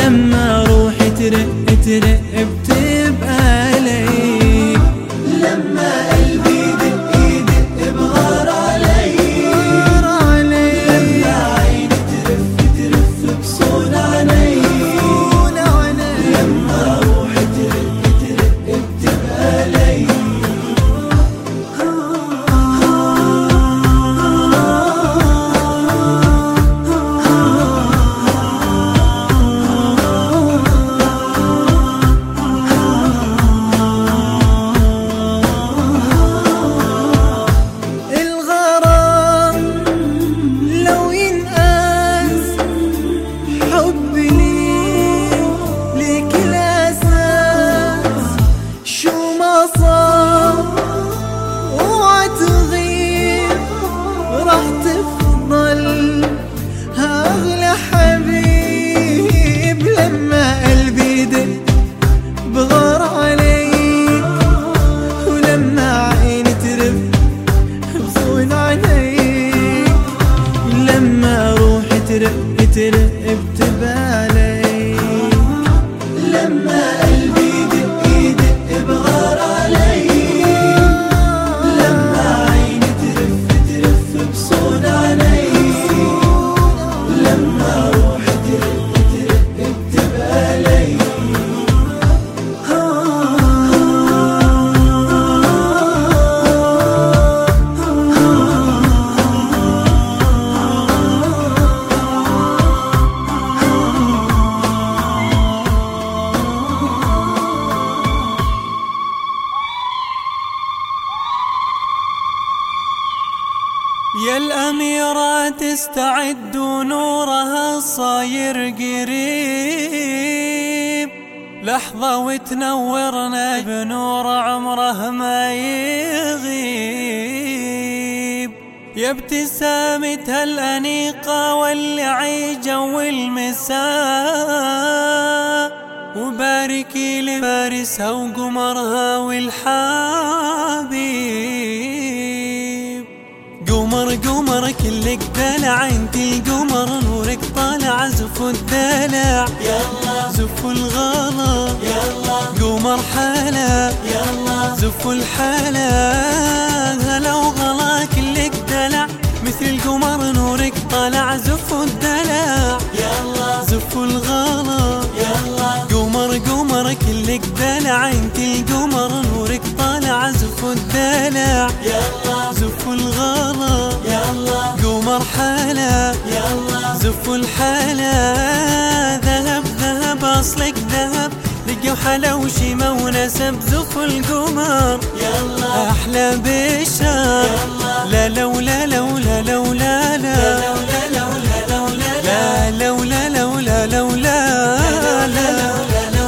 لما روحي ترق ترق بتبقى ليك، لما قلبي يدق يدق بغار عليك، لما عيني ترف ترف بصون عينيك، لما روحي ترق ترق بتبقى ليك. ترق ترق بتبقى ليك، لما قلبي يدق يدق بغار عليك، لما عيني ترف ترف بصون عينيك، لما روحي ترق ترق بتبقى ليك. يا الأميرة تستعد ونورها صاير قريب، لحظة وتنورنا بنور عمره ما يغيب. يا ابتسامتها الأنيقة واللي عيجة والمساء، وباركي لفارسها وقمرها والحبيب. قمر قمر كلك دلع، انت القمر نورك طالع زف الدلع، يلا زف الغلا، يلا قمر حلا، يلا زف الحلا. هلا وغلا كلك دلع، مثل القمر نورك طالع زف الدلع، يلا زف الغلا، يلا قمر قمر كلك دلع، انت القمر نورك طالع زف الدلع، يلا زف الغلا، يلا قمر حلا، يلا زف الحلا. ذهب ذهب أصلك ذهب، لقوا حلا وشيمة ونسب زف القمر، يلا أحلى بشار. لا لولا لولا لولا لا لا لولا لولا لولا لا.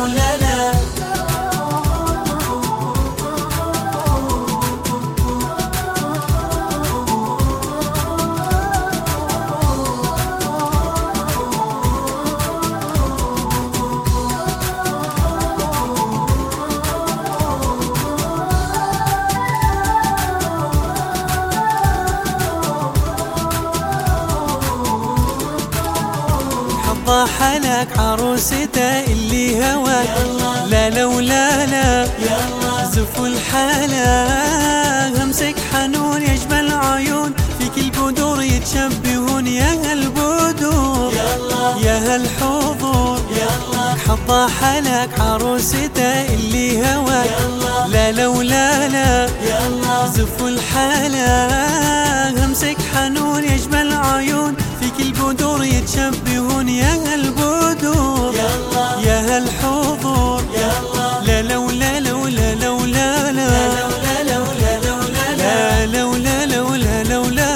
حلاك عروسته اللي هواك، لا لولا لا زف الحلا. همسك حنون يجمل عيون، فيك البدور يتشبهون يا هالبدور يا هالحضور. حطى حلاك عروسته اللي هواك، لا لولا لا زف الحلا. همسك حنون يجمل عيون، فيك البدور يتشبهون يا هالبدور يا هالحضور. لا لولا لولا لولا لا لا لولا لولا لولا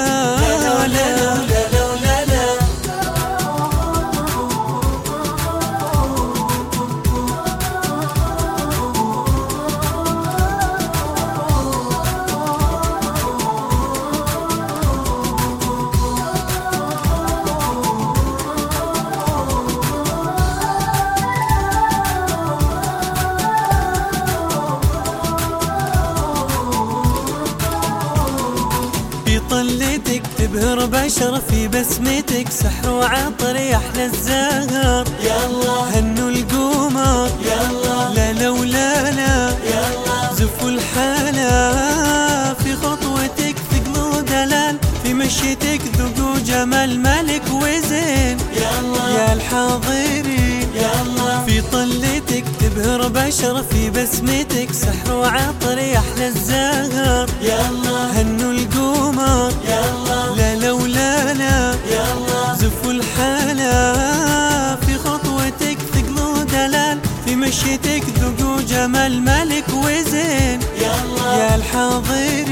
طلتك تبهر بشر، في بسمتك سحر وعطر يحلى الزهر. يلا مشيتك ذوقوا جمال ملك وزين. يا الله يا الحاضرين يا الله في طلتك تبهر بشر، في بسمتك سحر وعطر يا احلى الزهر. يا الله هنوا القمر يا الله لا لولا لا يا الله زفوا الحلا، في خطوتك ثقل ودلال، في مشيتك ذوقوا جمال ملك وزين. يا الله يا الحاضرين